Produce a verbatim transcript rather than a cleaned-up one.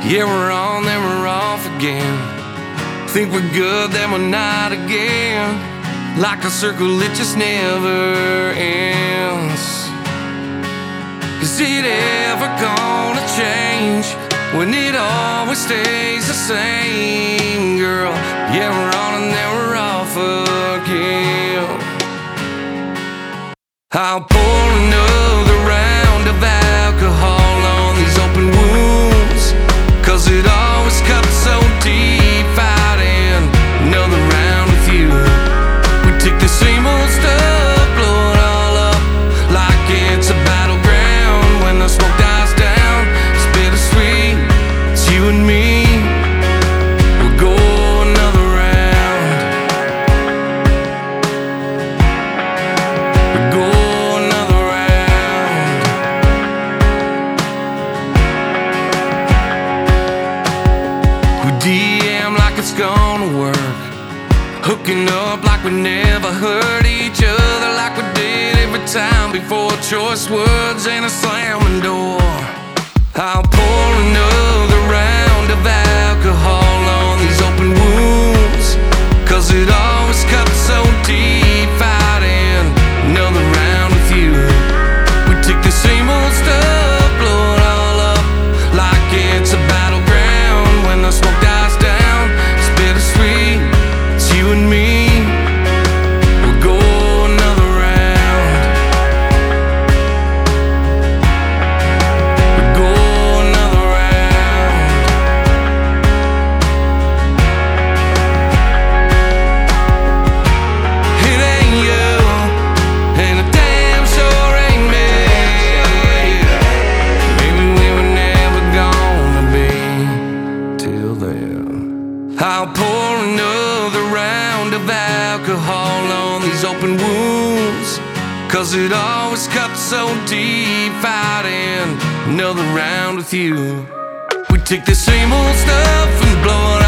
Yeah, we're on, then we're off again. Think we're good, then we're not again. Like a circle, it just never ends. Is it ever gonna change when it always stays the same, girl? Yeah, we're on and then we're off again. I'll pour another round of alcohol on these open wounds, 'cause it always cuts so deep fighting another round with you. We take the same old stuff, blow it all up like it's a battleground. When the smoke dies down, it's bittersweet, it's you and me. We'll go another round. We'll go another round. We D M like it's gonna work, hooking up like we never hurt each other, like we did every time before. Choice words and a slamming door. I'll pour another round of alcohol on these open wounds, 'cause it always cuts so deep fighting another round with you. We take the same old stuff, blow it all up like it's a battleground. When the smoke dies down, it's bittersweet, it's you and me. We'll go another round. We'll go another round. It ain't you, and it damn sure ain't me. Maybe we were never gonna be till then. I'll pour another round of alcohol on these open wounds, 'cause it always cuts so deep fighting another round with you. We take the same old stuff and blow it